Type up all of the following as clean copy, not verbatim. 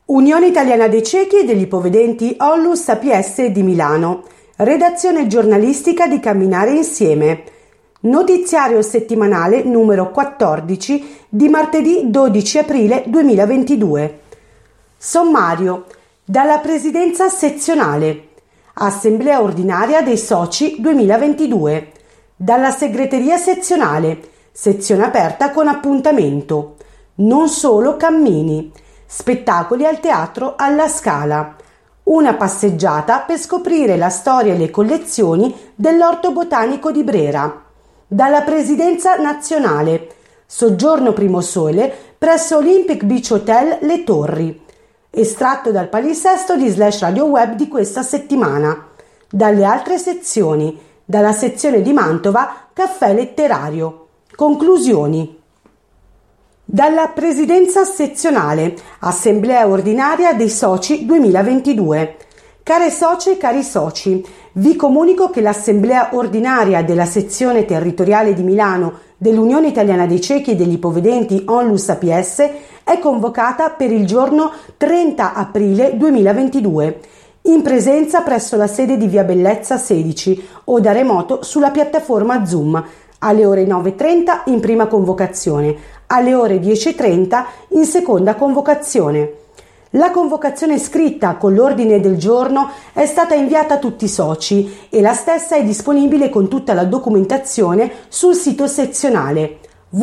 Unione Italiana dei Ciechi e degli Ipovedenti Onlus APS di Milano. Redazione giornalistica di Camminare Insieme. Notiziario settimanale numero 14 di martedì 12 aprile 2022. Sommario. Dalla Presidenza Sezionale. Assemblea ordinaria dei Soci 2022. Dalla Segreteria Sezionale. Sezione aperta con appuntamento. Non solo cammini. Spettacoli al teatro alla Scala. Una passeggiata per scoprire la storia e le collezioni dell'Orto Botanico di Brera. Dalla Presidenza Nazionale. Soggiorno Primo Sole presso Olympic Beach Hotel Le Torri. Estratto dal palinsesto di /radio web di questa settimana. Dalle altre sezioni. Dalla sezione di Mantova, Caffè Letterario. Conclusioni. Dalla Presidenza Sezionale, Assemblea Ordinaria dei Soci 2022. Care socie e cari soci, vi comunico che l'Assemblea Ordinaria della Sezione Territoriale di Milano dell'Unione Italiana dei Ciechi e degli Ipovedenti Onlus APS è convocata per il giorno 30 aprile 2022, in presenza presso la sede di Via Bellezza 16 o da remoto sulla piattaforma Zoom, alle ore 9:30 in prima convocazione, alle ore 10:30 in seconda convocazione. La convocazione scritta con l'ordine del giorno è stata inviata a tutti i soci e la stessa è disponibile con tutta la documentazione sul sito sezionale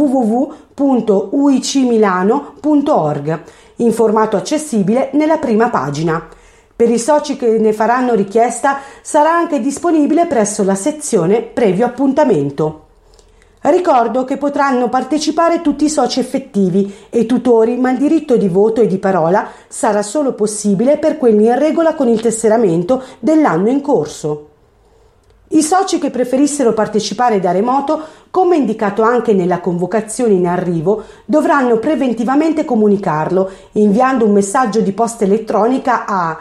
www.uicmilano.org, in formato accessibile nella prima pagina. Per i soci che ne faranno richiesta sarà anche disponibile presso la sezione previo appuntamento. Ricordo che potranno partecipare tutti i soci effettivi e i tutori, ma il diritto di voto e di parola sarà solo possibile per quelli in regola con il tesseramento dell'anno in corso. I soci che preferissero partecipare da remoto, come indicato anche nella convocazione in arrivo, dovranno preventivamente comunicarlo inviando un messaggio di posta elettronica a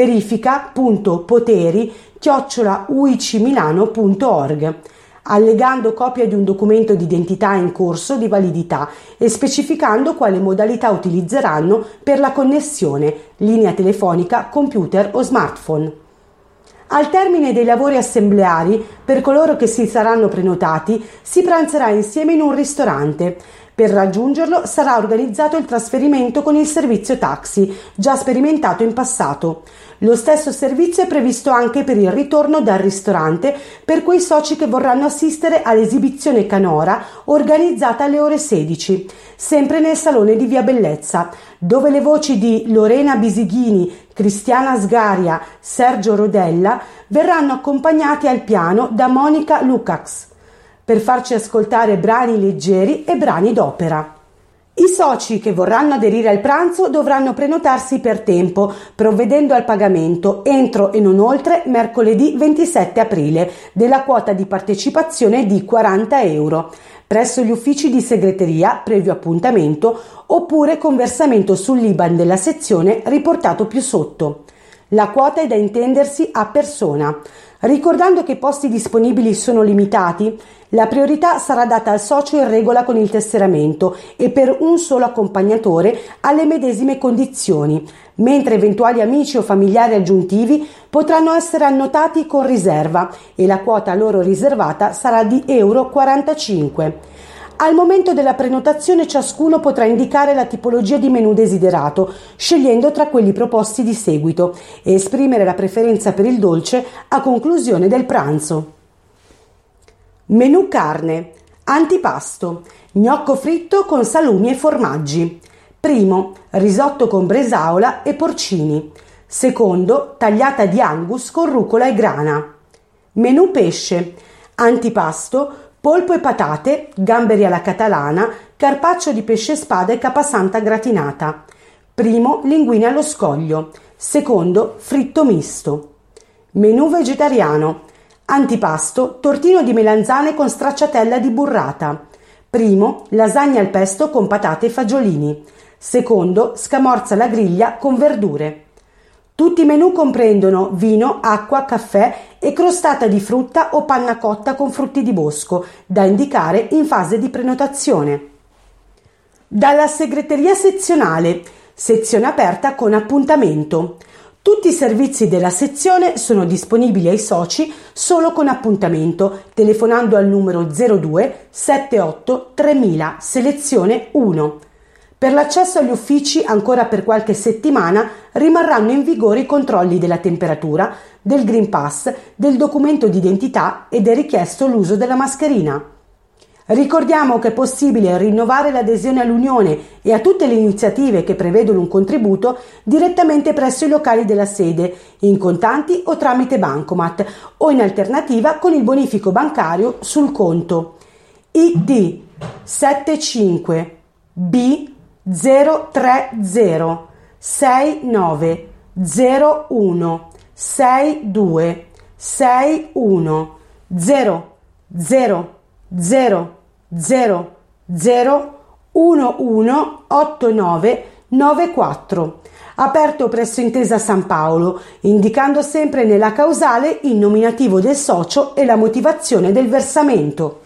verifica.poteri@uicmilano.org, allegando copia di un documento di identità in corso di validità e specificando quale modalità utilizzeranno per la connessione, linea telefonica, computer o smartphone. Al termine dei lavori assembleari, per coloro che si saranno prenotati, si pranzerà insieme in un ristorante. Per raggiungerlo sarà organizzato il trasferimento con il servizio taxi, già sperimentato in passato. Lo stesso servizio è previsto anche per il ritorno dal ristorante per quei soci che vorranno assistere all'esibizione canora organizzata alle ore 16, sempre nel salone di Via Bellezza, dove le voci di Lorena Bisighini, Cristiana Sgaria, Sergio Rodella verranno accompagnati al piano da Monica Lukacs per farci ascoltare brani leggeri e brani d'opera. I soci che vorranno aderire al pranzo dovranno prenotarsi per tempo, provvedendo al pagamento entro e non oltre mercoledì 27 aprile della quota di partecipazione di €40 presso gli uffici di segreteria previo appuntamento oppure con versamento sull'IBAN della sezione riportato più sotto. La quota è da intendersi a persona. Ricordando che i posti disponibili sono limitati, la priorità sarà data al socio in regola con il tesseramento e per un solo accompagnatore alle medesime condizioni, mentre eventuali amici o familiari aggiuntivi potranno essere annotati con riserva e la quota loro riservata sarà di €45. Al momento della prenotazione ciascuno potrà indicare la tipologia di menù desiderato, scegliendo tra quelli proposti di seguito e esprimere la preferenza per il dolce a conclusione del pranzo. Menù carne. Antipasto. Gnocco fritto con salumi e formaggi. Primo, risotto con bresaola e porcini. Secondo, tagliata di Angus con rucola e grana. Menù pesce. Antipasto, polpo e patate, gamberi alla catalana, carpaccio di pesce spada e capasanta gratinata. Primo, linguine allo scoglio. Secondo, fritto misto. Menù vegetariano. Antipasto, tortino di melanzane con stracciatella di burrata. Primo, lasagna al pesto con patate e fagiolini. Secondo, scamorza alla griglia con verdure. Tutti i menù comprendono vino, acqua, caffè e crostata di frutta o panna cotta con frutti di bosco, da indicare in fase di prenotazione. Dalla segreteria sezionale. sezione aperta con appuntamento. Tutti i servizi della sezione sono disponibili ai soci solo con appuntamento, telefonando al numero 02 78 3000 selezione 1. Per l'accesso agli uffici ancora per qualche settimana rimarranno in vigore i controlli della temperatura, del Green Pass, del documento d'identità ed è richiesto l'uso della mascherina. Ricordiamo che è possibile rinnovare l'adesione all'Unione e a tutte le iniziative che prevedono un contributo direttamente presso i locali della sede, in contanti o tramite bancomat, o in alternativa con il bonifico bancario sul conto ID 75 B 030 69 01 62 61 0 0 0 0 0 11 89 94, aperto presso Intesa San Paolo, indicando sempre nella causale il nominativo del socio e la motivazione del versamento.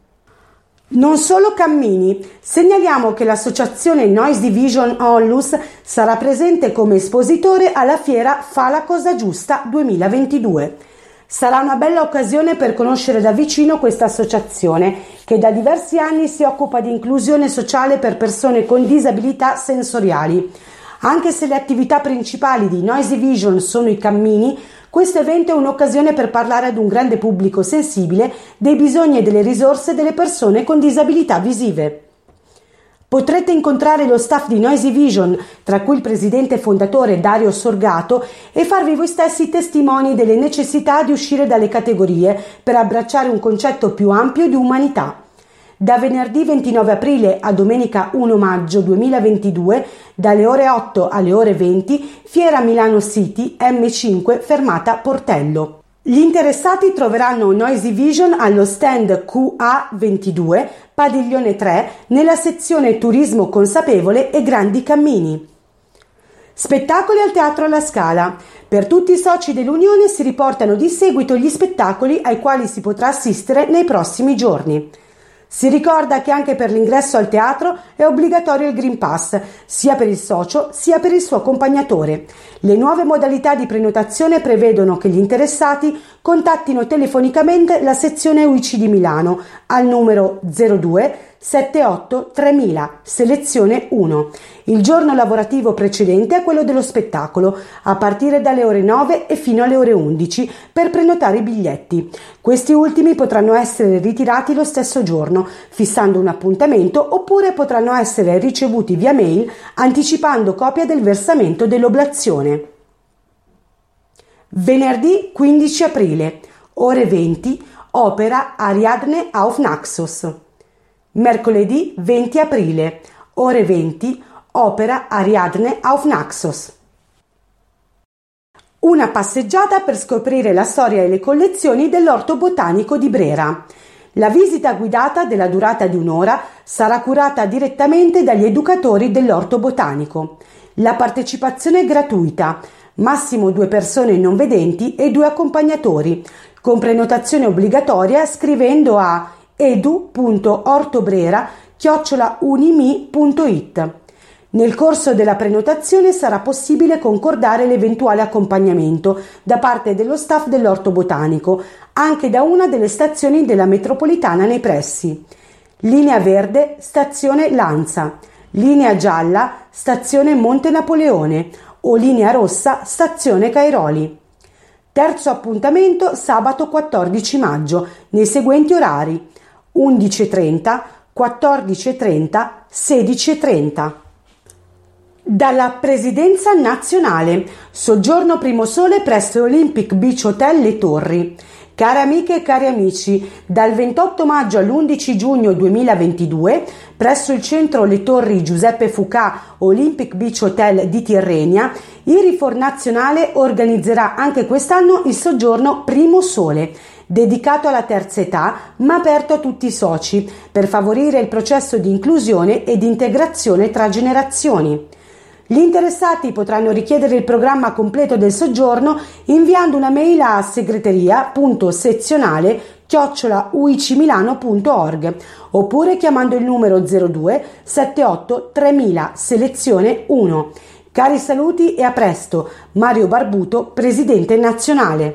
Non solo cammini, segnaliamo che l'associazione Noise Division Onlus sarà presente come espositore alla fiera Fa la cosa giusta 2022. Sarà una bella occasione per conoscere da vicino questa associazione che da diversi anni si occupa di inclusione sociale per persone con disabilità sensoriali. Anche se le attività principali di Noisy Vision sono i cammini, questo evento è un'occasione per parlare ad un grande pubblico sensibile dei bisogni e delle risorse delle persone con disabilità visive. Potrete incontrare lo staff di Noisy Vision, tra cui il presidente e fondatore Dario Sorgato, e farvi voi stessi testimoni delle necessità di uscire dalle categorie per abbracciare un concetto più ampio di umanità. Da venerdì 29 aprile a domenica 1 maggio 2022, dalle ore 8 alle ore 20, Fiera Milano City M5 fermata Portello. Gli interessati troveranno Noisy Vision allo stand QA22, padiglione 3, nella sezione Turismo Consapevole e Grandi Cammini. Spettacoli al Teatro alla Scala. Per tutti i soci dell'Unione si riportano di seguito gli spettacoli ai quali si potrà assistere nei prossimi giorni. Si ricorda che anche per l'ingresso al teatro è obbligatorio il Green Pass, sia per il socio sia per il suo accompagnatore. Le nuove modalità di prenotazione prevedono che gli interessati contattino telefonicamente la sezione UIC di Milano al numero 02 78 3000 selezione 1 il giorno lavorativo precedente a quello dello spettacolo, a partire dalle ore 9 e fino alle ore 11 per prenotare i biglietti. Questi ultimi potranno essere ritirati lo stesso giorno, fissando un appuntamento, oppure potranno essere ricevuti via mail anticipando copia del versamento dell'oblazione. Venerdì 15 aprile, ore 20, opera Ariadne auf Naxos. Mercoledì 20 aprile, ore 20, opera Ariadne auf Naxos. Una passeggiata per scoprire la storia e le collezioni dell'Orto Botanico di Brera. La visita guidata della durata di un'ora sarà curata direttamente dagli educatori dell'Orto Botanico. La partecipazione è gratuita, massimo 2 persone non vedenti e 2 accompagnatori, con prenotazione obbligatoria scrivendo a edu.ortobrera@unimi.it. Nel corso della prenotazione sarà possibile concordare l'eventuale accompagnamento da parte dello staff dell'Orto Botanico, anche da una delle stazioni della metropolitana nei pressi. Linea verde, stazione Lanza. Linea gialla, stazione Monte Napoleone, o linea rossa, stazione Cairoli. Terzo appuntamento sabato 14 maggio, nei seguenti orari: 11:30, 14:30, 16:30. Dalla Presidenza Nazionale, soggiorno Primo Sole presso Olympic Beach Hotel Le Torri. Care amiche e cari amici, dal 28 maggio all'11 giugno 2022, presso il centro Le Torri Giuseppe Fucà Olympic Beach Hotel di Tirrenia, il Rifor Nazionale organizzerà anche quest'anno il soggiorno Primo Sole, dedicato alla terza età ma aperto a tutti i soci, per favorire il processo di inclusione e di integrazione tra generazioni. Gli interessati potranno richiedere il programma completo del soggiorno inviando una mail a segreteria.sezionale@uicmilano.org oppure chiamando il numero 02 78 3000 selezione 1. Cari saluti e a presto. Mario Barbuto, presidente nazionale.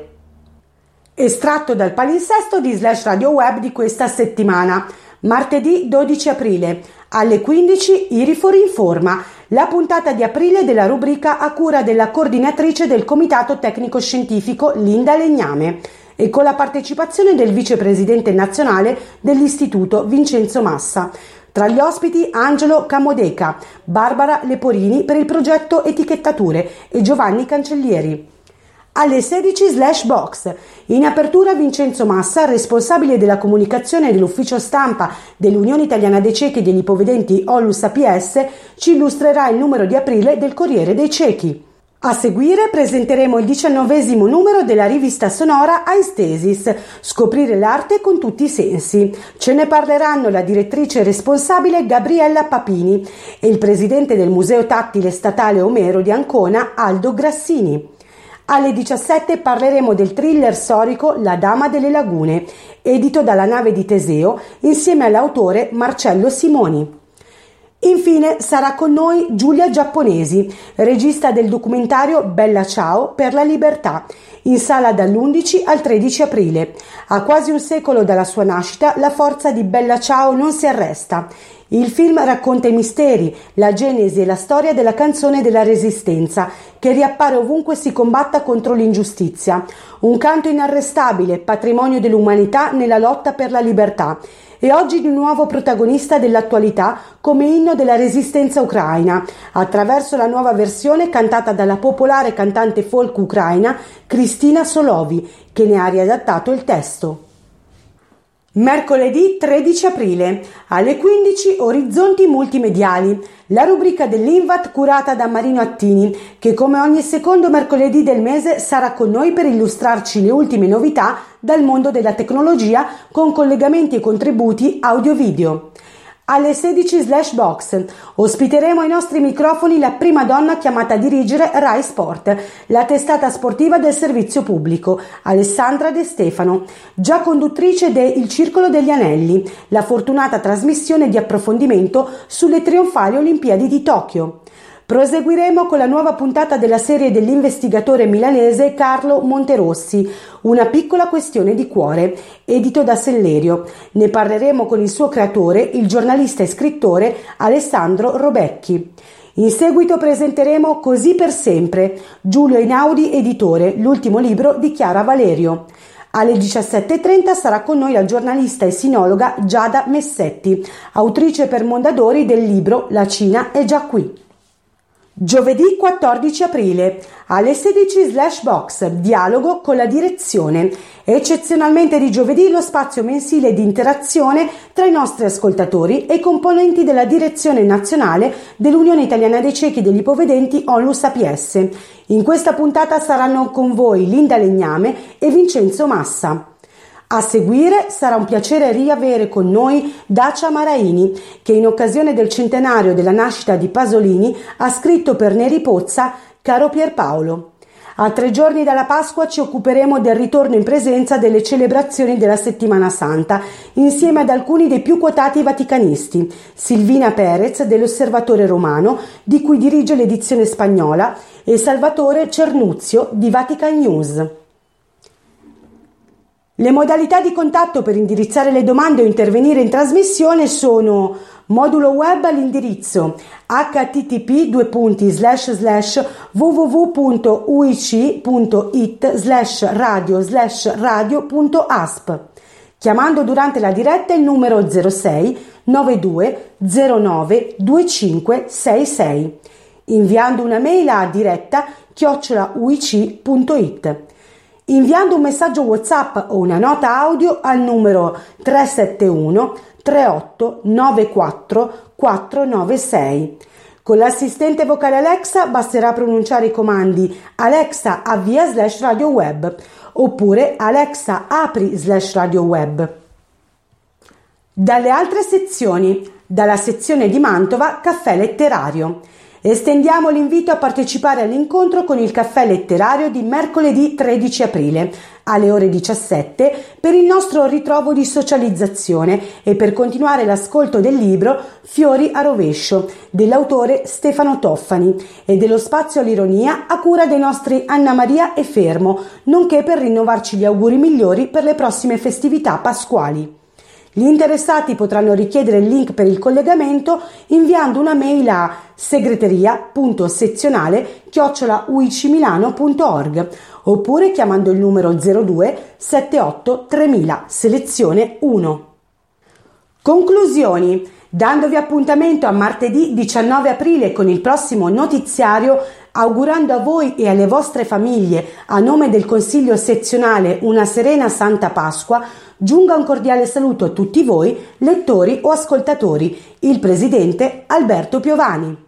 Estratto dal palinsesto di Slash Radio Web di questa settimana. Martedì 12 aprile alle 15 Irifor informa, la puntata di aprile della rubrica a cura della coordinatrice del Comitato Tecnico Scientifico Linda Legname e con la partecipazione del vicepresidente nazionale dell'Istituto Vincenzo Massa. Tra gli ospiti Angelo Camodeca, Barbara Leporini per il progetto Etichettature e Giovanni Cancellieri. Alle 16 Slash Box. In apertura Vincenzo Massa, responsabile della comunicazione dell'ufficio stampa dell'Unione Italiana dei Ciechi e degli Ipovedenti Onlus APS, ci illustrerà il numero di aprile del Corriere dei Ciechi. A seguire presenteremo il 19° numero della rivista sonora Aestesis, scoprire l'arte con tutti i sensi. Ce ne parleranno la direttrice responsabile Gabriella Papini e il presidente del Museo Tattile Statale Omero di Ancona Aldo Grassini. Alle 17 parleremo del thriller storico La Dama delle Lagune, edito dalla Nave di Teseo, insieme all'autore Marcello Simoni. Infine sarà con noi Giulia Giapponesi, regista del documentario Bella Ciao per la libertà, in sala dall'11 al 13 aprile. A quasi un secolo dalla sua nascita, la forza di Bella Ciao non si arresta. Il film racconta i misteri, la genesi e la storia della canzone della Resistenza, che riappare ovunque si combatta contro l'ingiustizia. Un canto inarrestabile, patrimonio dell'umanità nella lotta per la libertà. E oggi di nuovo protagonista dell'attualità come inno della resistenza ucraina, attraverso la nuova versione cantata dalla popolare cantante folk ucraina Kristina Solovi, che ne ha riadattato il testo. Mercoledì 13 aprile alle 15 Orizzonti Multimediali, la rubrica dell'Invat curata da Marino Attini, che come ogni secondo mercoledì del mese sarà con noi per illustrarci le ultime novità dal mondo della tecnologia con collegamenti e contributi audio-video. Alle 16 Slash Box ospiteremo ai nostri microfoni la prima donna chiamata a dirigere Rai Sport, la testata sportiva del servizio pubblico, Alessandra De Stefano, già conduttrice de Il Circolo degli Anelli, la fortunata trasmissione di approfondimento sulle trionfali Olimpiadi di Tokyo. Proseguiremo con la nuova puntata della serie dell'investigatore milanese Carlo Monterossi, Una piccola questione di cuore, edito da Sellerio. Ne parleremo con il suo creatore, il giornalista e scrittore Alessandro Robecchi. In seguito presenteremo Così per sempre, Giulio Einaudi editore, l'ultimo libro di Chiara Valerio. Alle 17.30 sarà con noi la giornalista e sinologa Giada Messetti, autrice per Mondadori del libro La Cina è già qui. Giovedì 14 aprile alle 16 Slash Box, dialogo con la direzione. Eccezionalmente di giovedì lo spazio mensile di interazione tra i nostri ascoltatori e i componenti della direzione nazionale dell'Unione Italiana dei Ciechi e degli Ipovedenti Onlus APS. In questa puntata saranno con voi Linda Legname e Vincenzo Massa. A seguire sarà un piacere riavere con noi Dacia Maraini, che in occasione del centenario della nascita di Pasolini ha scritto per Neri Pozza Caro Pierpaolo. A 3 giorni dalla Pasqua ci occuperemo del ritorno in presenza delle celebrazioni della Settimana Santa, insieme ad alcuni dei più quotati vaticanisti, Silvina Perez dell'Osservatore Romano, di cui dirige l'edizione spagnola, e Salvatore Cernuzio di Vatican News. Le modalità di contatto per indirizzare le domande o intervenire in trasmissione sono modulo web all'indirizzo http://www.uic.it/radio/radio.asp, chiamando durante la diretta il numero 06 92 09 2566, inviando una mail a diretta@uic.it. inviando un messaggio WhatsApp o una nota audio al numero 371 38 94 496. Con l'assistente vocale Alexa basterà pronunciare i comandi Alexa avvia /radio web oppure Alexa apri /radio web. Dalle altre sezioni, dalla sezione di Mantova, caffè letterario. Estendiamo l'invito a partecipare all'incontro con il caffè letterario di mercoledì 13 aprile alle ore 17 per il nostro ritrovo di socializzazione e per continuare l'ascolto del libro Fiori a rovescio dell'autore Stefano Toffani e dello spazio all'ironia a cura dei nostri Anna Maria e Fermo, nonché per rinnovarci gli auguri migliori per le prossime festività pasquali. Gli interessati potranno richiedere il link per il collegamento inviando una mail a segreteria.settionale@uicimilano.org oppure chiamando il numero 02 78 3000 selezione 1. Conclusioni. Dandovi appuntamento a martedì 19 aprile con il prossimo notiziario, augurando a voi e alle vostre famiglie, a nome del Consiglio Sezionale, una serena Santa Pasqua, giunga un cordiale saluto a tutti voi, lettori o ascoltatori. Il presidente Alberto Piovani.